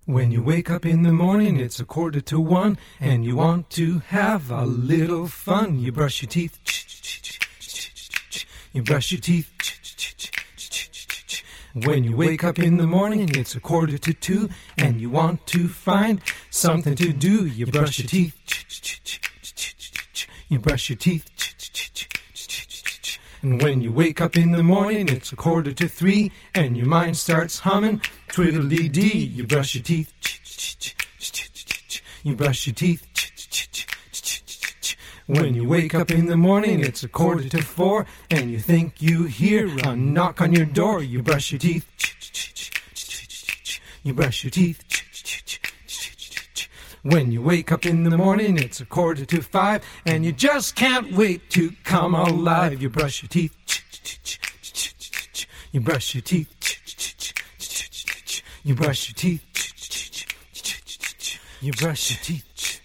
When you wake up in the morning, it's 1:45, and you want to have a little fun. You brush your teeth, you brush your teeth. When you wake up in the morning, it's 1:45, and you want to find something to do. You brush your teeth, you brush your teeth. And when you wake up in the morning, it's 2:45, and your mind starts humming, twiddly-dee. You brush your teeth, you brush your teeth. When you wake up in the morning, it's 3:45, and you think you hear a knock on your door. You brush your teeth, you brush your teeth. When you wake up in the morning, it's 4:45, and you just can't wait to come alive. You brush your teeth, you brush your teeth, you brush your teeth, you brush your teeth.